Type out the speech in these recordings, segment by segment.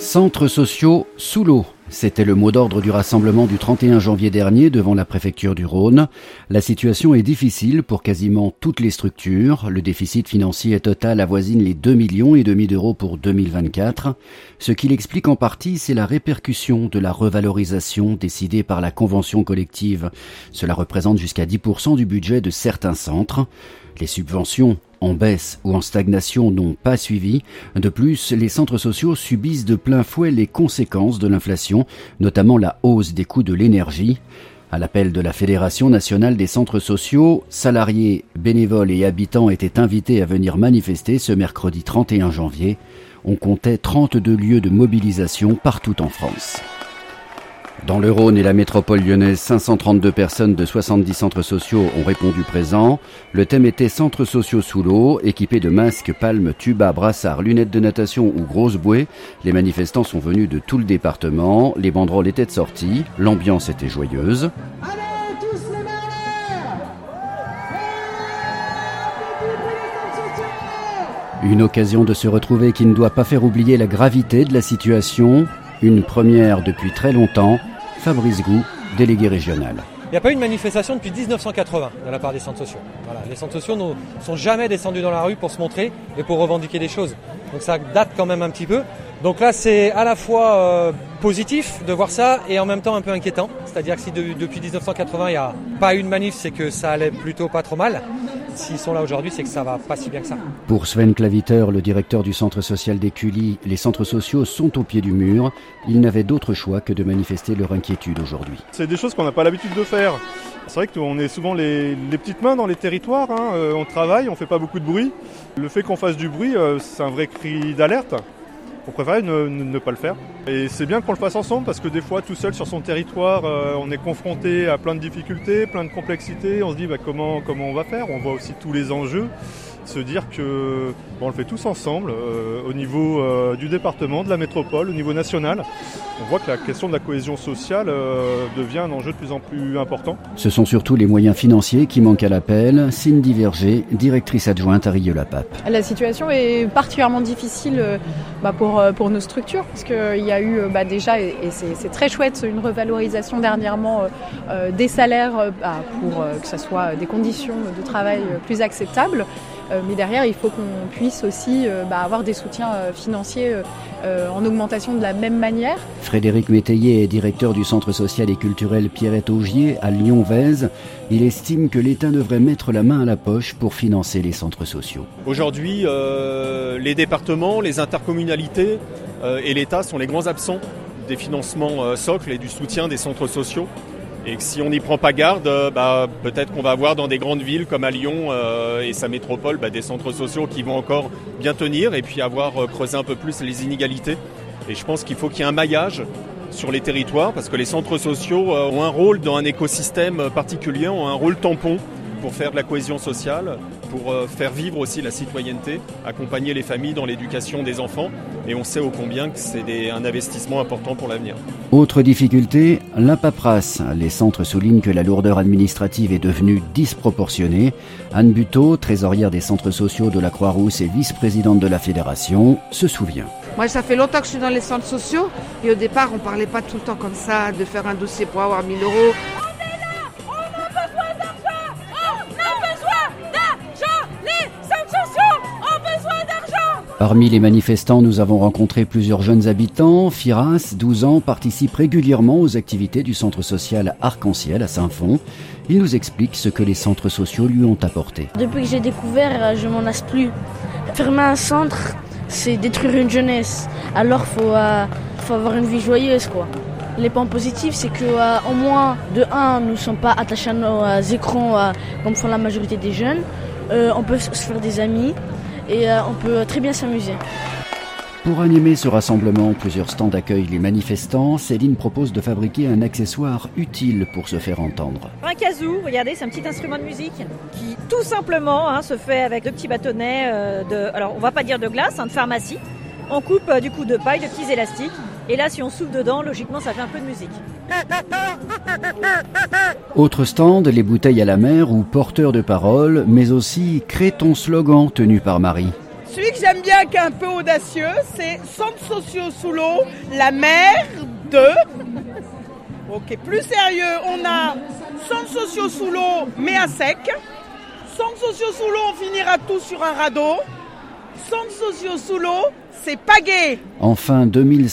Centres sociaux sous l'eau. C'était le mot d'ordre du rassemblement du 31 janvier dernier devant la préfecture du Rhône. La situation est difficile pour quasiment toutes les structures. Le déficit financier total avoisine les 2,5 millions d'euros pour 2024. Ce qui l'explique en partie, c'est la répercussion de la revalorisation décidée par la convention collective. Cela représente jusqu'à 10% du budget de certains centres. Les subventions en baisse ou en stagnation n'ont pas suivi. De plus, les centres sociaux subissent de plein fouet les conséquences de l'inflation, notamment la hausse des coûts de l'énergie. À l'appel de la Fédération nationale des centres sociaux, salariés, bénévoles et habitants étaient invités à venir manifester ce mercredi 31 janvier. On comptait 32 lieux de mobilisation partout en France. Dans le Rhône et la métropole lyonnaise, 532 personnes de 70 centres sociaux ont répondu présents. Le thème était centres sociaux sous l'eau, équipés de masques, palmes, tubas, brassards, lunettes de natation ou grosses bouées. Les manifestants sont venus de tout le département. Les banderoles étaient sorties. L'ambiance était joyeuse. Allez, tous les mains en l'air! Une occasion de se retrouver qui ne doit pas faire oublier la gravité de la situation. Une première depuis très longtemps. Fabrice Gou, délégué régional. Il n'y a pas eu de manifestation depuis 1980 de la part des centres sociaux. Voilà, les centres sociaux ne sont jamais descendus dans la rue pour se montrer et pour revendiquer des choses. Donc ça date quand même un petit peu. Donc là, c'est à la fois positif de voir ça et en même temps un peu inquiétant. C'est-à-dire que si depuis 1980, il n'y a pas eu de manif, c'est que ça allait plutôt pas trop mal. S'ils sont là aujourd'hui, c'est que ça va pas si bien que ça. Pour Sven Claviter, le directeur du centre social d'Écully, les centres sociaux sont au pied du mur. Ils n'avaient d'autre choix que de manifester leur inquiétude aujourd'hui. C'est des choses qu'on n'a pas l'habitude de faire. C'est vrai qu'on est souvent les petites mains dans les territoires, on travaille, on fait pas beaucoup de bruit. Le fait qu'on fasse du bruit, c'est un vrai cri d'alerte. On préférait ne pas le faire. Et c'est bien qu'on le fasse ensemble parce que des fois, tout seul sur son territoire, on est confronté à plein de difficultés, plein de complexités. On se dit comment on va faire. On voit aussi tous les enjeux. Se dire que on le fait tous ensemble au niveau du département, de la métropole, au niveau national. On voit que la question de la cohésion sociale devient un enjeu de plus en plus important. Ce sont surtout les moyens financiers qui manquent à l'appel. Cindy Verger, directrice adjointe à Rieux-la-Pape. La situation est particulièrement difficile pour nos structures parce qu'il y a eu déjà, et c'est très chouette, une revalorisation dernièrement des salaires pour que ce soit des conditions de travail plus acceptables. Mais derrière, il faut qu'on puisse aussi avoir des soutiens financiers en augmentation de la même manière. Frédéric Métayer est directeur du centre social et culturel Pierrette Augier à Lyon-Vèze. Il estime que l'État devrait mettre la main à la poche pour financer les centres sociaux. Aujourd'hui, les départements, les intercommunalités et l'État sont les grands absents des financements socles et du soutien des centres sociaux. Et que si on n'y prend pas garde, peut-être qu'on va avoir dans des grandes villes comme à Lyon et sa métropole des centres sociaux qui vont encore bien tenir et puis avoir creusé un peu plus les inégalités. Et je pense qu'il faut qu'il y ait un maillage sur les territoires parce que les centres sociaux ont un rôle dans un écosystème particulier, ont un rôle tampon pour faire de la cohésion sociale, pour faire vivre aussi la citoyenneté, accompagner les familles dans l'éducation des enfants. Et on sait ô combien que c'est un investissement important pour l'avenir. Autre difficulté, la paperasse. Les centres soulignent que la lourdeur administrative est devenue disproportionnée. Anne Buteau, trésorière des centres sociaux de la Croix-Rousse et vice-présidente de la Fédération, se souvient. Moi, ça fait longtemps que je suis dans les centres sociaux. Et au départ, on ne parlait pas tout le temps comme ça, de faire un dossier pour avoir 1 000 €. Parmi les manifestants, nous avons rencontré plusieurs jeunes habitants. Firas, 12 ans, participe régulièrement aux activités du centre social Arc-en-Ciel à Saint-Fond. Il nous explique ce que les centres sociaux lui ont apporté. Depuis que j'ai découvert, je m'en lasse plus. Fermer un centre, c'est détruire une jeunesse. Alors faut avoir une vie joyeuse, quoi. Les points positifs, c'est que au moins, de 1, nous ne sommes pas attachés à nos écrans comme font la majorité des jeunes. On peut se faire des amis. Et on peut très bien s'amuser. Pour animer ce rassemblement, plusieurs stands accueillent les manifestants. Céline propose de fabriquer un accessoire utile pour se faire entendre. Un kazoo, regardez, c'est un petit instrument de musique qui tout simplement se fait avec 2 petits bâtonnets alors on va pas dire de glace, de pharmacie. On coupe du coup de paille, de petits élastiques. Et là, si on souffle dedans, logiquement, ça fait un peu de musique. Autre stand, les bouteilles à la mer ou porteurs de parole, mais aussi « Crée ton slogan » tenu par Marie. Celui que j'aime bien qu'un peu audacieux, c'est centres sociaux sous l'eau, la mer de... Ok, plus sérieux, on a centres sociaux sous l'eau, mais à sec. Centres sociaux sous l'eau, on finira tout sur un radeau. Centres sociaux sous l'eau, c'est pagaie. Enfin,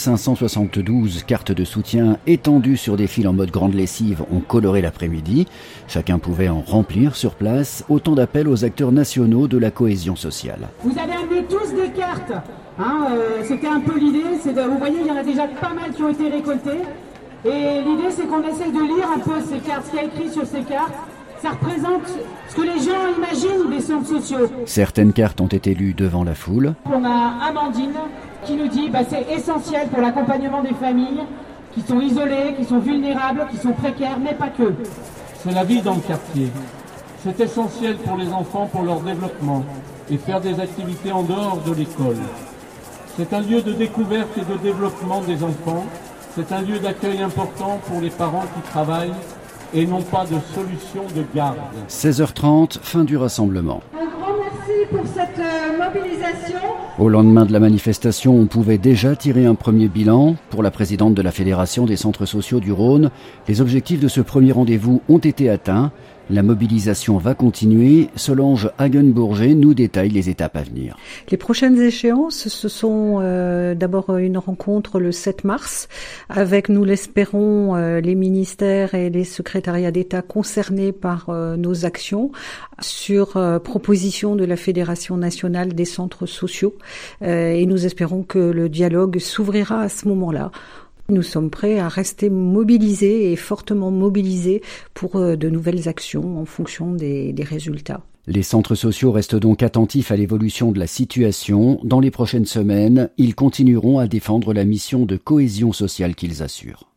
2572 cartes de soutien étendues sur des fils en mode grande lessive ont coloré l'après-midi. Chacun pouvait en remplir sur place. Autant d'appels aux acteurs nationaux de la cohésion sociale. Vous avez amené tous des cartes. C'était un peu l'idée. Vous voyez, il y en a déjà pas mal qui ont été récoltées. Et l'idée, c'est qu'on essaye de lire un peu ces cartes, ce qu'il y a écrit sur ces cartes. Ça représente ce que les gens imaginent des centres sociaux. Certaines cartes ont été lues devant la foule. On a Amandine qui nous dit c'est essentiel pour l'accompagnement des familles qui sont isolées, qui sont vulnérables, qui sont précaires, mais pas que. C'est la vie dans le quartier. C'est essentiel pour les enfants, pour leur développement et faire des activités en dehors de l'école. C'est un lieu de découverte et de développement des enfants. C'est un lieu d'accueil important pour les parents qui travaillent et non pas de solution de garde. 16h30, fin du rassemblement. Un grand merci pour cette mobilisation. Au lendemain de la manifestation, on pouvait déjà tirer un premier bilan. Pour la présidente de la Fédération des centres sociaux du Rhône, les objectifs de ce premier rendez-vous ont été atteints. La mobilisation va continuer. Solange Hagenbourger nous détaille les étapes à venir. Les prochaines échéances, ce sont d'abord une rencontre le 7 mars avec, nous l'espérons, les ministères et les secrétariats d'État concernés par nos actions sur proposition de la Fédération nationale des centres sociaux. Et nous espérons que le dialogue s'ouvrira à ce moment-là. Nous sommes prêts à rester mobilisés et fortement mobilisés pour de nouvelles actions en fonction des résultats. Les centres sociaux restent donc attentifs à l'évolution de la situation. Dans les prochaines semaines, ils continueront à défendre la mission de cohésion sociale qu'ils assurent.